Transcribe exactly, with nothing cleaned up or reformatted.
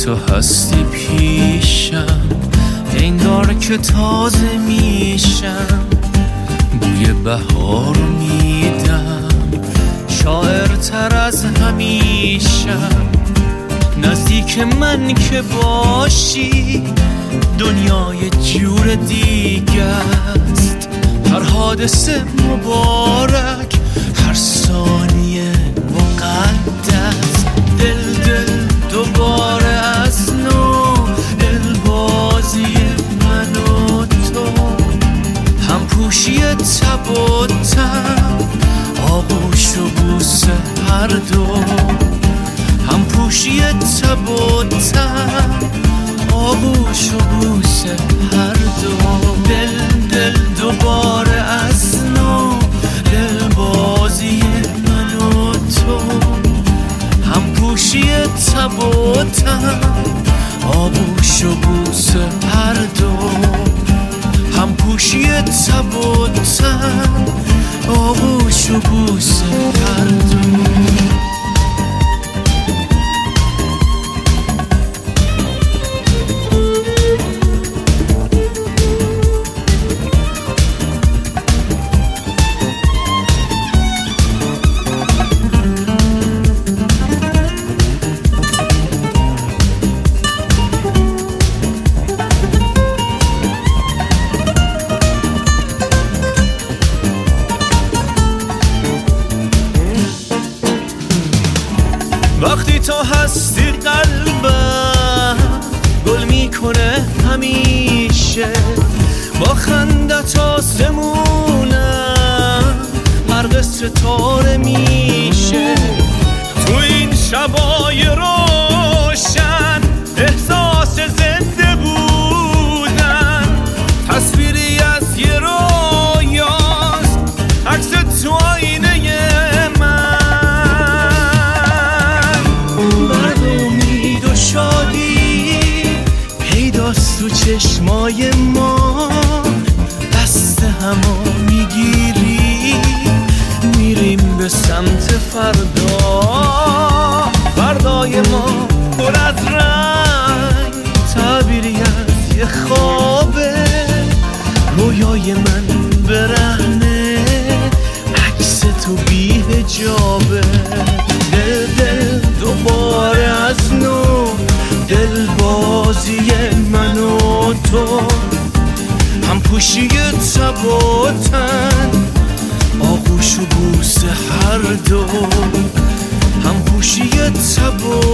تو هستی پیشم، انگار که تازه میشم، بوی بهار میدم، شاعر تر از همیشم. نزدیک من که باشی دنیای جور دیگه است. هر حادثه مبارک، هر ثانیه مقدس. دل دل دوباره از نو، دل بازی من و تو، هم پوشی تب و تب، آغوش و بوسه هر دو، هم پوشی تب و تب، آغوش و بوسه هر دو. دل دل دوباره از نو، دل بازی من و تو، هم پوشی تب و تب، آغوش و بوسه هر دو، هم پوشی تب و تب، آغوش و بوسه هر دو. وقتی تو هستی قلبم گل میکنه همیشه، با خندت آسمونم غرق ستاره میشه. تو این شبای روشن احساس زنده بودن، تصویری از یه رویاست، عکس تو آینه تو چشمای ما. دست همو میگیری میریم به سمت فردا، فردای ما پر از رنگ، تعبیری از یه خوابه، رویای من برهنه، عکس تو بی حجابه. دل دل دوباره از نو، دل بازی من و تو، هم پوشی تب و تن، آغوش و بوسه هر دو، هم پوشی تب و